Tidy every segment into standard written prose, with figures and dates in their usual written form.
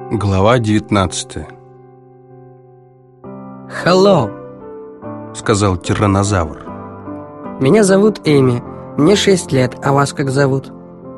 Глава 19. «Hello», — сказал тираннозавр. «Меня зовут Эми, мне 6 лет, а вас как зовут?»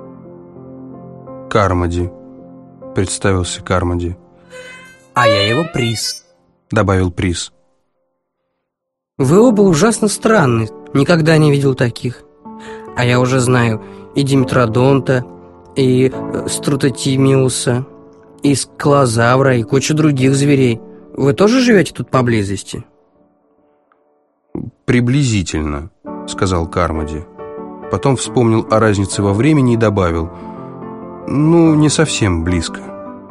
«Кармоди», — представился Кармоди. «А я его Приз», — добавил Приз. «Вы оба ужасно странны, никогда не видел таких. А я уже знаю и Димитродонта, и Струтотимиуса, и Скалозавра, и кучу других зверей. Вы тоже живете тут поблизости?» «Приблизительно», — сказал Кармоди. Потом вспомнил о разнице во времени и добавил: «Ну, не совсем близко».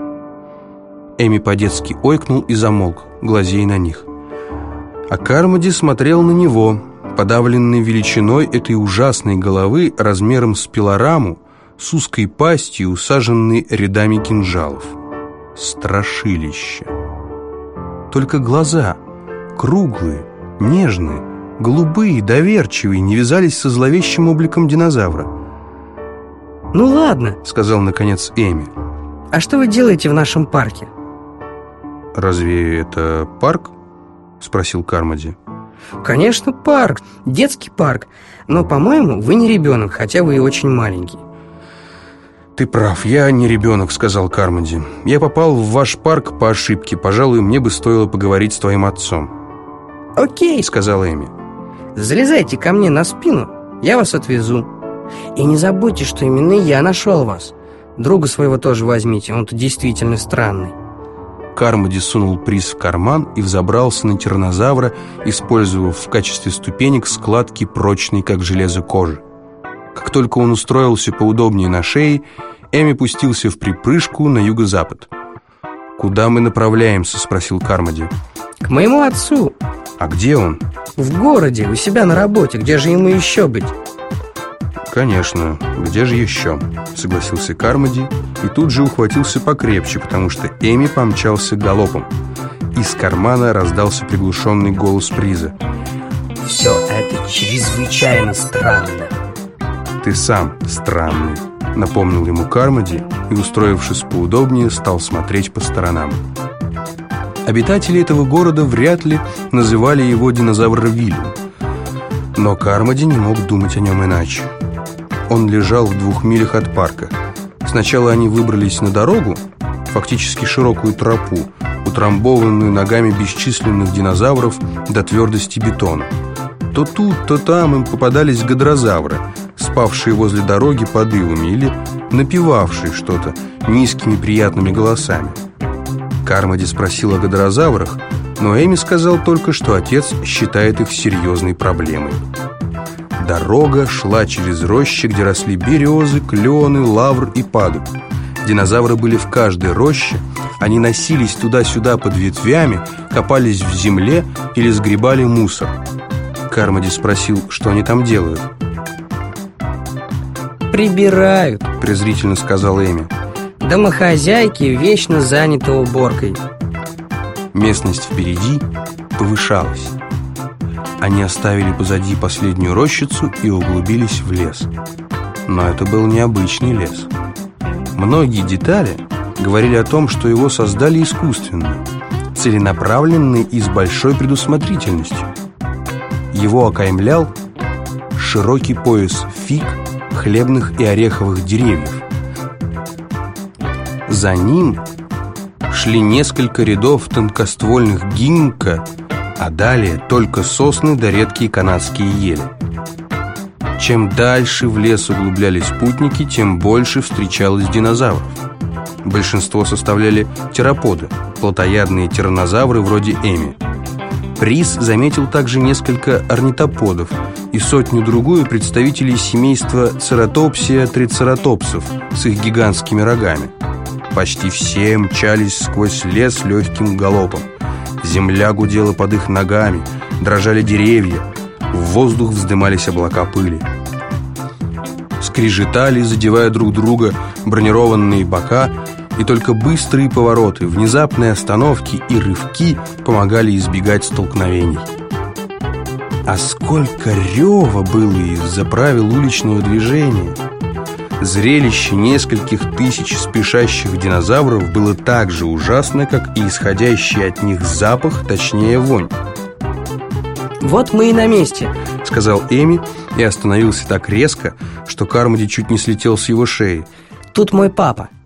Эми по-детски ойкнул и замолк, глазея на них. А Кармоди смотрел на него, подавленный величиной этой ужасной головы размером с пилораму, с узкой пастью, усаженной рядами кинжалов. Страшилище. Только глаза, круглые, нежные, голубые, доверчивые, не вязались со зловещим обликом динозавра. «Ну ладно», — сказал наконец Эми. «А что вы делаете в нашем парке?» «Разве это парк?» — спросил Кармоди. «Конечно, парк, детский парк. Но, по-моему, вы не ребенок, хотя вы и очень маленький». «Ты прав, я не ребенок», — сказал Кармоди. «Я попал в ваш парк по ошибке. Пожалуй, мне бы стоило поговорить с твоим отцом». «Окей», — сказал Эми. «Залезайте ко мне на спину, я вас отвезу. И не забудьте, что именно я нашел вас. Друга своего тоже возьмите, он-то действительно странный». Кармоди сунул Приз в карман и взобрался на тираннозавра, использовав в качестве ступенек складки прочной, как железо, кожи. Как только он устроился поудобнее на шее, Эми пустился в припрыжку на юго-запад. «Куда мы направляемся?» — спросил Кармоди. «К моему отцу». «А где он?» «В городе, у себя на работе. Где же ему еще быть?» «Конечно, где же еще?» — согласился Кармоди и тут же ухватился покрепче, потому что Эми помчался галопом. Из кармана раздался приглушенный голос Приза. «Все это чрезвычайно странно». «Ты сам странный», — напомнил ему Кармоди и, устроившись поудобнее, стал смотреть по сторонам. Обитатели этого города вряд ли называли его динозавровиллем, но Кармоди не мог думать о нем иначе. Он лежал в 2 милях от парка. Сначала они выбрались на дорогу, фактически широкую тропу, утрамбованную ногами бесчисленных динозавров до твердости бетона. То тут, то там им попадались гадрозавры, спавшие возле дороги под ивами или напевавшие что-то низкими приятными голосами. Кармоди спросил о гадрозаврах, но Эми сказал только, что отец считает их серьезной проблемой. Дорога шла через рощи, где росли березы, клены, лавр и падуб. Динозавры были в каждой роще, они носились туда-сюда под ветвями, копались в земле или сгребали мусор. Кармоди спросил, что они там делают. «Прибирают», — презрительно сказал Эми. «Домохозяйки вечно заняты уборкой». Местность впереди повышалась. Они оставили позади последнюю рощицу и углубились в лес. Но это был необычный лес. Многие детали говорили о том, что его создали искусственно, целенаправленно и с большой предусмотрительностью. Его окаймлял широкий пояс фиг, хлебных и ореховых деревьев. За ним шли несколько рядов тонкоствольных гинка, а далее только сосны да редкие канадские ели. Чем дальше в лес углублялись путники, тем больше встречалось динозавров. Большинство составляли тероподы, плотоядные тираннозавры вроде Эми. Приз заметил также несколько орнитоподов и сотню-другую представителей семейства цератопсия-трицератопсов с их гигантскими рогами. Почти все мчались сквозь лес легким галопом. Земля гудела под их ногами, дрожали деревья, в воздух вздымались облака пыли. Скрежетали, задевая друг друга, бронированные бока, и только быстрые повороты, внезапные остановки и рывки помогали избегать столкновений. А сколько рева было из-за правил уличного движения! Зрелище нескольких тысяч спешащих динозавров было так же ужасно, как и исходящий от них запах, точнее вонь. «Вот мы и на месте», — сказал Эми и остановился так резко, что Кармоди чуть не слетел с его шеи. «Тут мой папа».